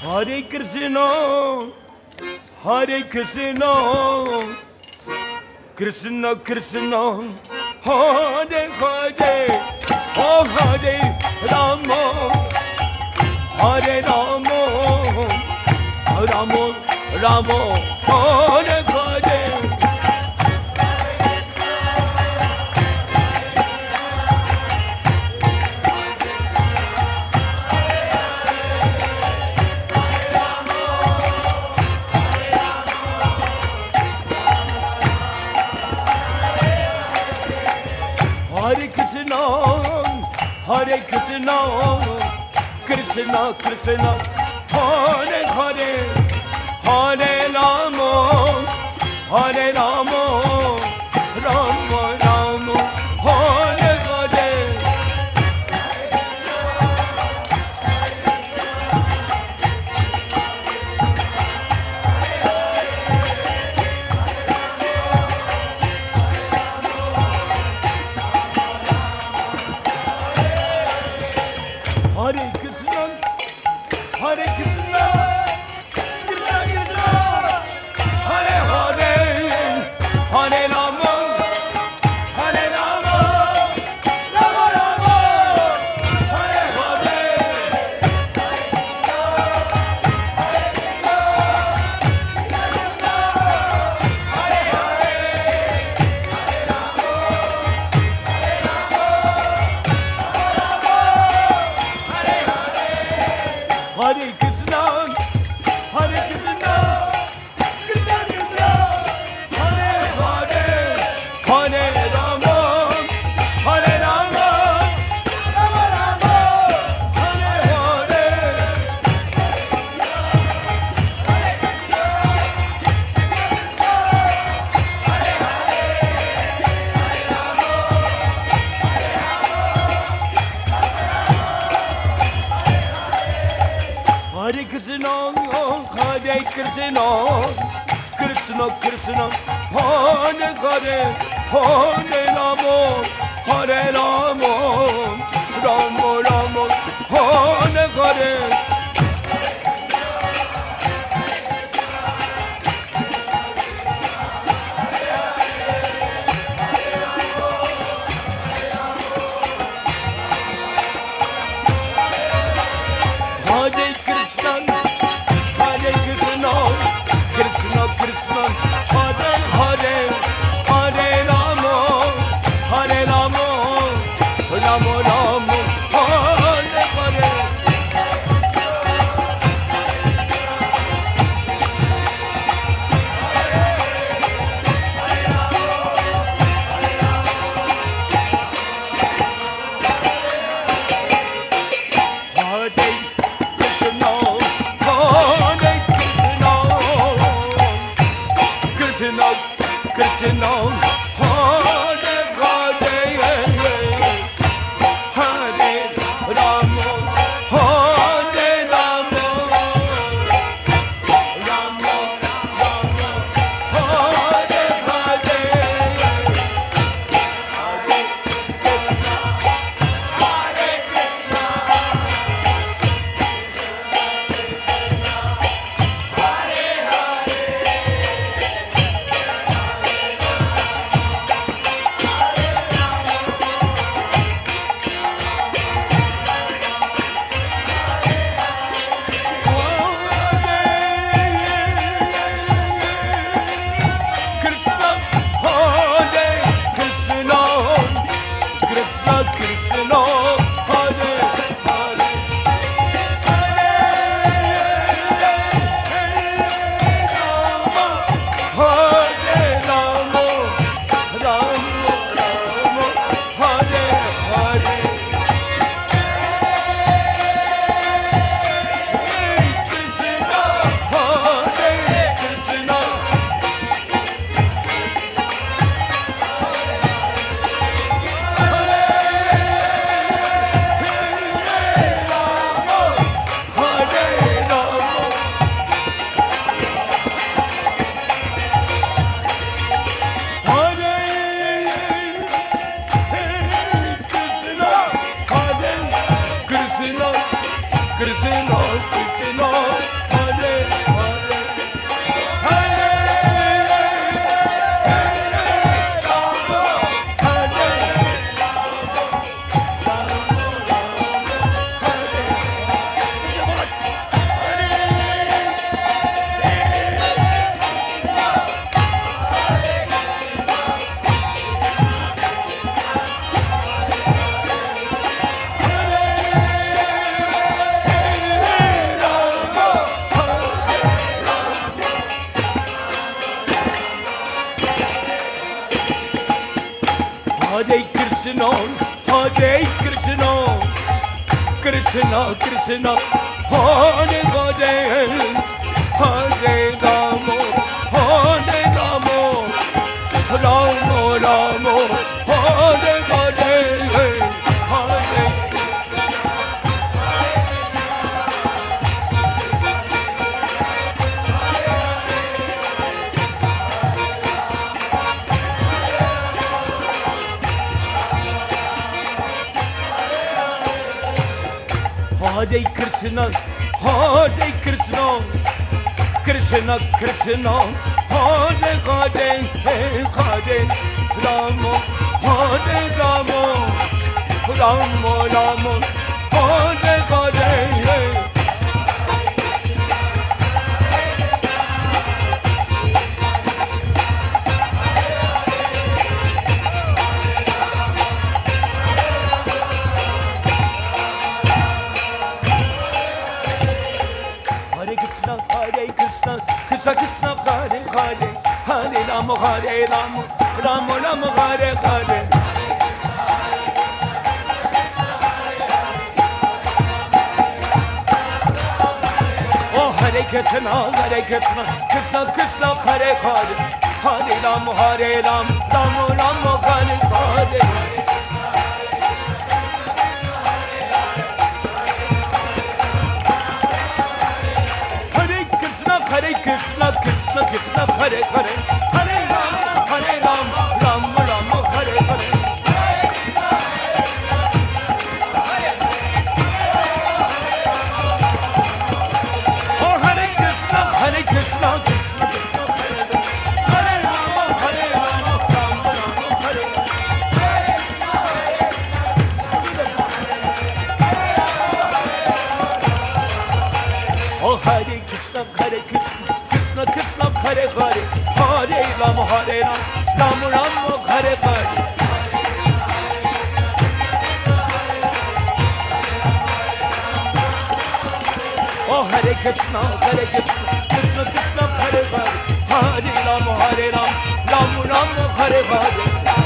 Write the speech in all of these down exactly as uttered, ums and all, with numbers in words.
Hare Krishna, Hare Krishna, Krishna Krishna, Hare Hare, oh Hare Rama, Hare Rama, Rama Rama, Hare Hare. Hare Krishna, Hare Krishna, Krishna Krishna, Hare Hare, Hare Rama, Hare Rama, Rama Rama, Hare Hare. Hare Krishna, Hare Krishna, Krishna Krishna, Hare Hare, Hare Rama, Hare Rama, Rama Rama, Hare Hare. Hare Krishna, Hare Krishna, Krishna Krishna, Hare Hare, Hare Rama, Hare Rama, Rama Rama, Hare Hare. Hare Krishna, Hare Krishna, Krishna Krishna, Hare Hare, Hare Rama, Hare Rama, Rama Rama, Hare Hare. Hare Krishna, Hare Krishna, Krishna Krishna, Hare Hare, Hare Rama, Hare Rama, Rama Rama, Hare Hare. Krishna, Hare Krishna, Krishna Krishna, Hare Hare, Hare Rama, Hare Rama, Rama Rama, Hare Hare, Hare. Hare Krishna, Hare Krishna, Krishna Krishna, Hare Hare, Hare Rama, Hare Rama, Rama Rama, Hare Hare. Krishna Krishna Hare Hare, Hare Rama Hare Rama, Rama Rama Hare Hare. Oh Hare Krishna, Hare Krishna, Krishna Krishna Hare Hare, Hare Rama Hare Rama, Rama Rama Hare Hare. Hare Krishna, Krishna Krishna, Hare Hare, Hare Rama, Hare Rama, Rama Rama, Hare Hare. Oh Hare Krishna, Hare Krishna, Krishna Krishna, Hare Rama, Hare Rama, Rama Rama, Hare Hare. Oh Hare Krishna, Hare Krishna, Krishna Krishna, Hare Hare, Hare Rama, Hare Rama, Rama Rama, Hare Hare. Oh Hare Krishna, Hare Krishna, Krishna Krishna, Hare Hare, Hare Rama, Hare Rama, Rama Rama, Hare Hare.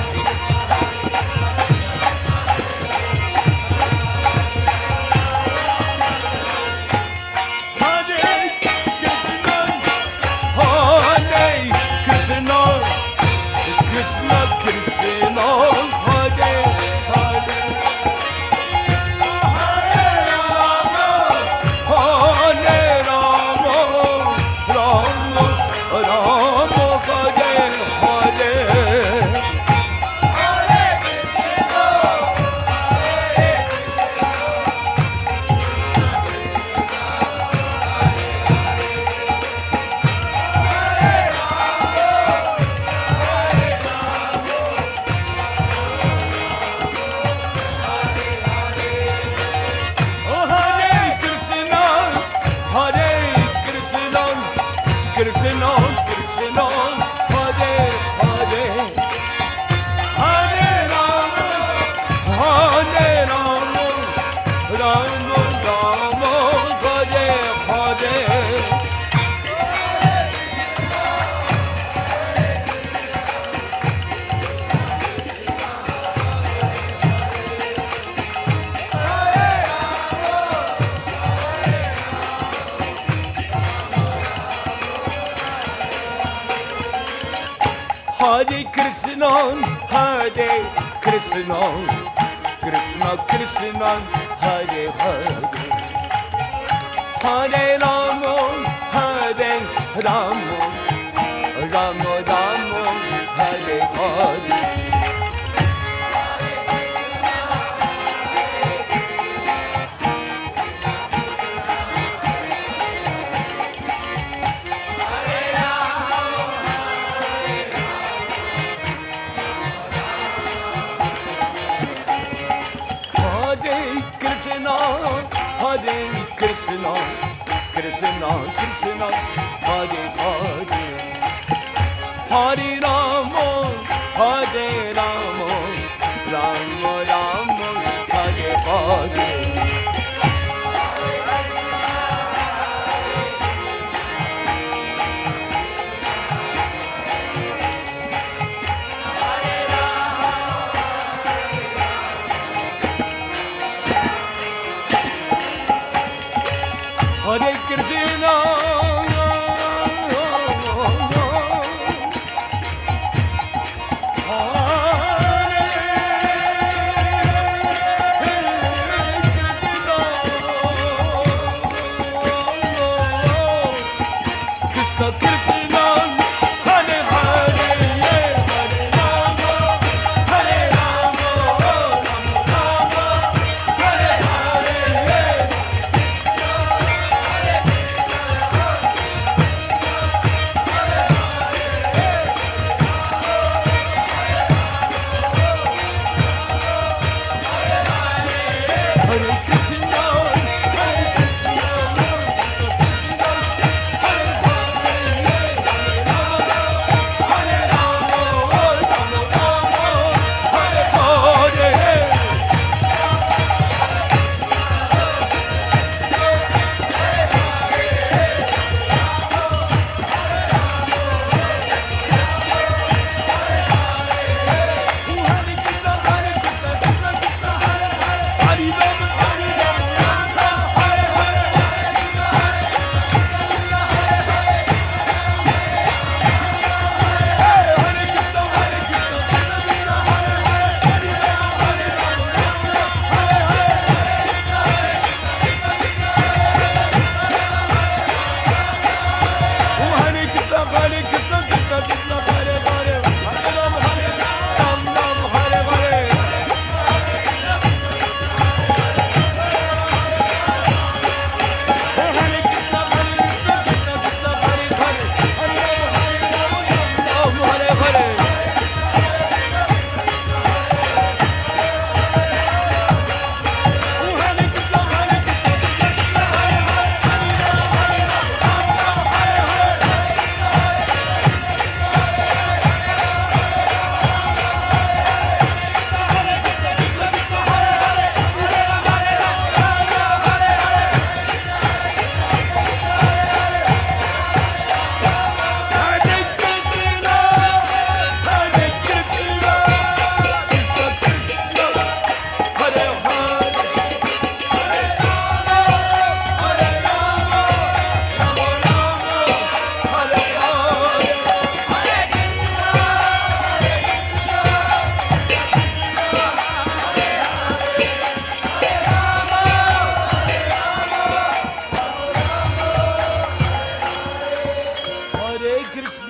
Hare Krishna, Hare Krishna, Krishna Krishna, Hare Hare, Hare Rama, Hare Rama, Rama Rama, Hare Hare. Hare Krishna, Krishna Krishna, Hare Hare, Hare Rama, Hare Rama, Rama Rama, Hare Hare.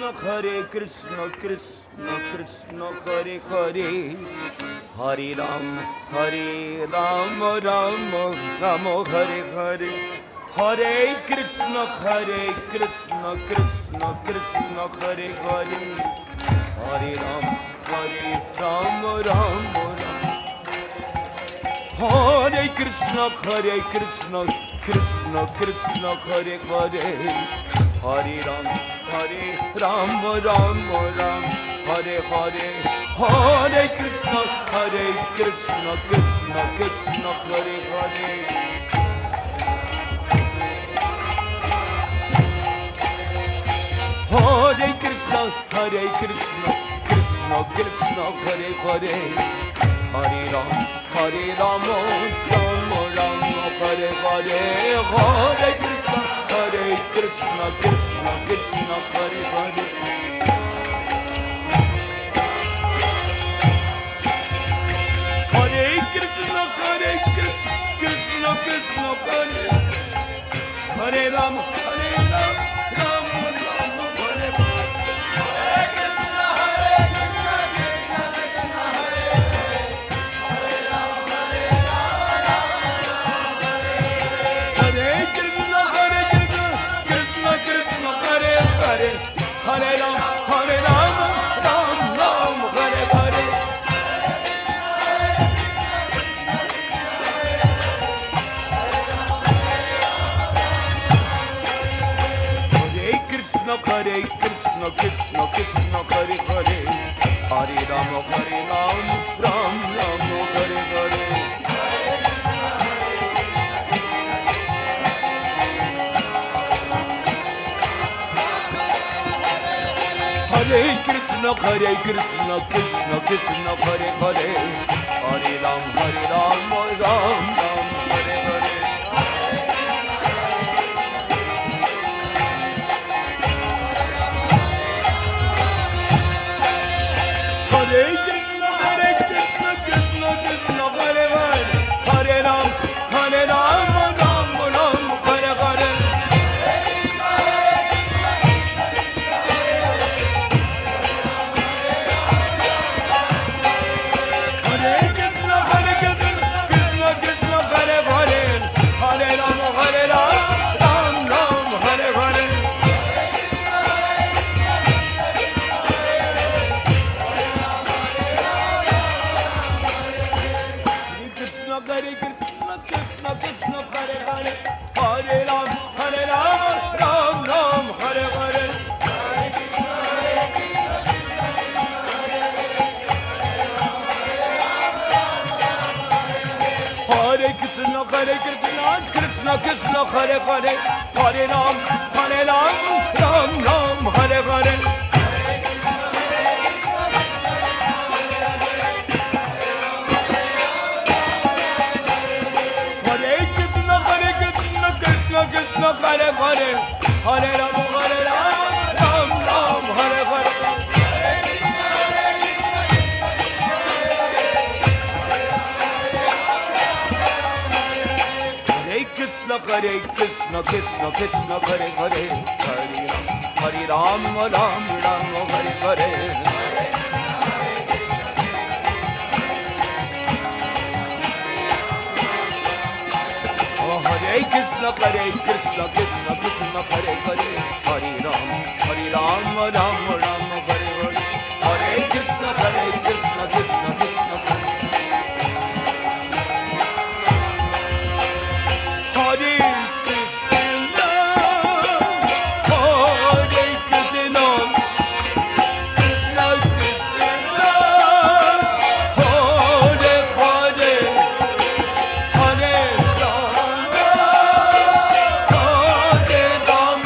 Krishna, Hare Krishna, Krishna Krishna, Hare Hare, Hare Ram, Hare Ram, Ram Ram, Hare Hare, Hare Krishna, Hare Krishna, Krishna Krishna, Hare Hare, Hare Ram, Hare Ram, Ram Ram. Hare Krishna, Hare Krishna, Krishna Krishna, Hare Hare, Hare Ram, Hare Ram, Ram Ram, Hare Hare, Hare Krishna, Hare Krishna, Krishna Krishna, Hare Hare. Hare Krishna, Hare Krishna, Krishna Krishna, Hare Hare, Hare Ram, Hare Rama, Rama Rama, Hare Hare, Hare Krishna, Hare Krishna, Krishna Krishna, Hare Hare. Hare Krishna, Hare Krishna, Krishna Krishna, Hare Hare Rama, Hare Rama, Rama Rama, Hare Hare. Hare Ram, Hare Ram, Ram Ram, Hare Hare. Hare Krishna, Hare Krishna, Krishna Krishna, Hare Hare, Hare Ram, Hare Ram, Ram Ram, Hare Hare. Hare Krishna, Hare Krishna, Krishna Krishna, Hare Hare, Hare Ram, Hare Ram, Ram Ram, Hare Hare. Hare Krishna, Hare Krishna, Krishna Krishna, Hare Hare, Hare Ram, Hare Ram, Ram Ram, Hare Hare. Hare Krishna, Krishna Krishna, Hare Hare, Hare Ram, Hare Ram, Ram Ram, Hare Hare. Hare Krishna, Hare Krishna, Krishna Krishna, Hare Hare, Hare Ram, Hare Ram, Ram Ram, Hare Hare. Krishna, Hare Hare, Hare Rama, Hare Rama, Ram Ram, Hare Hare. Hare Krishna, Hare Krishna, Krishna Krishna, Hare Hare, Hare Ram, Hare Ram, Ram Ram, Hare Hare. Hare Krishna, Hare Krishna, Krishna Krishna, Hare Hare, Hare Ram, Hare Ram, Ram Ram, Hare Hare. Hare Krishna, Hare Krishna, Krishna Krishna, Hare Hare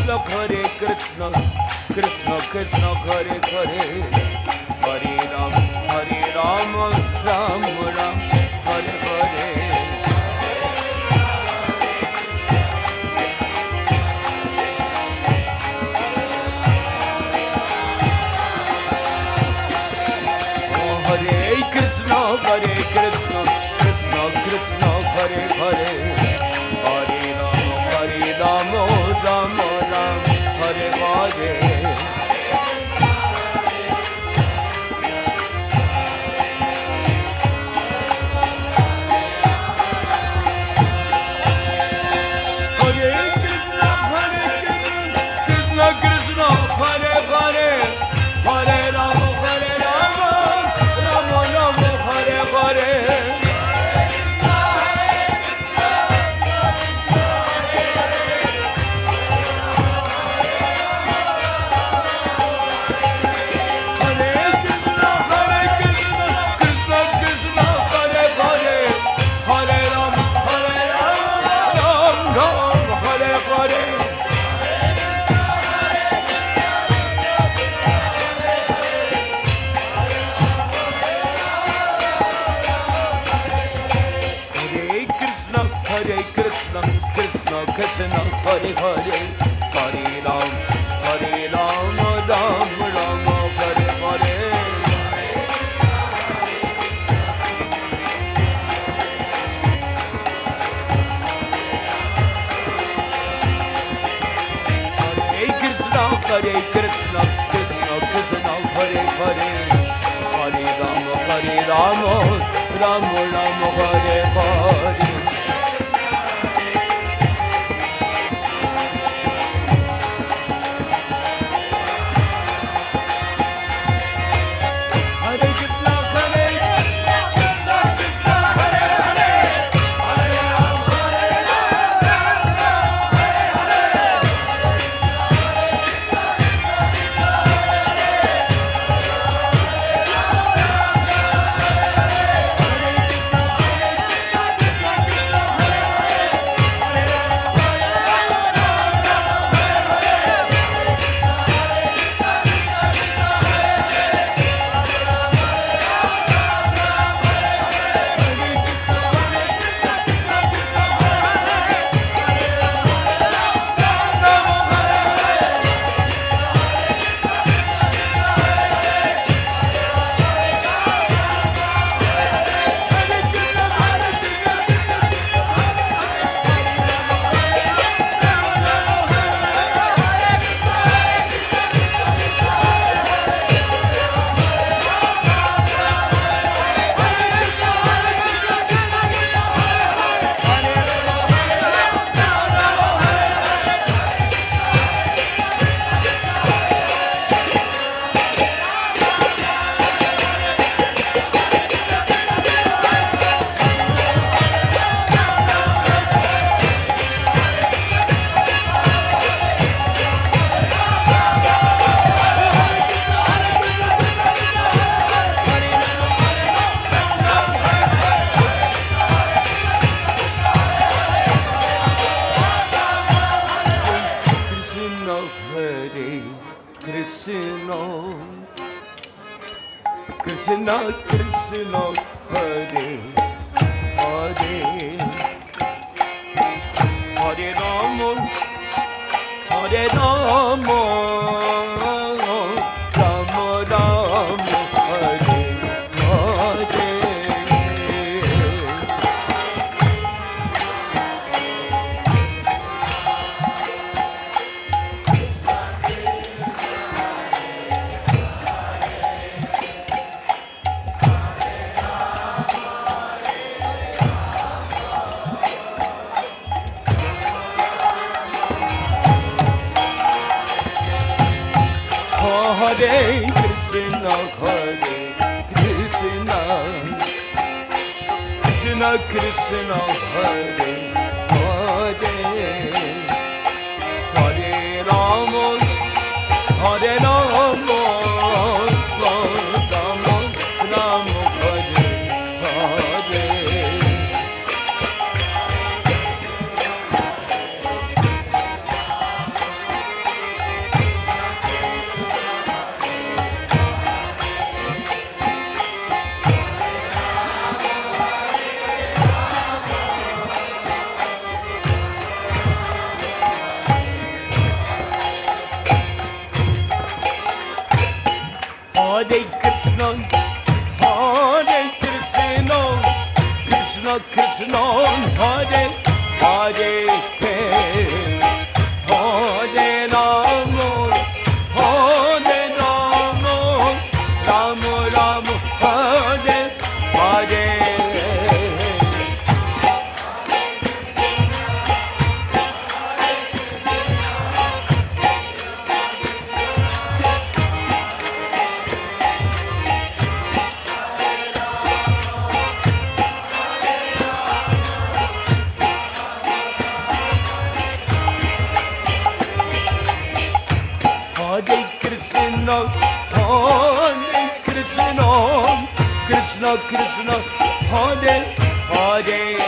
Krishna Hare Krishna Krishna Krishna Hare Hare Hare Ram Hare Ram Ram Ram Hare Hare Hare Krishna, Krishna Krishna, Hare Hare, Hare Rama, Hare Rama, Rama Rama, Hare Hare. Hare Krishna, Krishna Krishna, Hare Hare, Hare Rama, Hare Rama, Rama Rama, Hare Hare. Hare Krishna, Krishna Krishna, Hare Hare, Hare Ram, Hare Ram, Ram Ram, Hare Hare. Hare Krishna, Hare Krishna, Krishna Krishna, Hare Hare, Hare Ram, Hare Ram, Ram Ram, Hare Hare. Krishna Krishna Hare Hare Hare Rama Hare Rama Rama Rama Hare Hare. Hare Krishna, Hare Krishna, Krishna Krishna, Hare Hare, Hare Rama, Hare Rama, Rama Rama, Hare Hare. Krishna, Hare Krishna, Krishna Krishna, Hare Hare.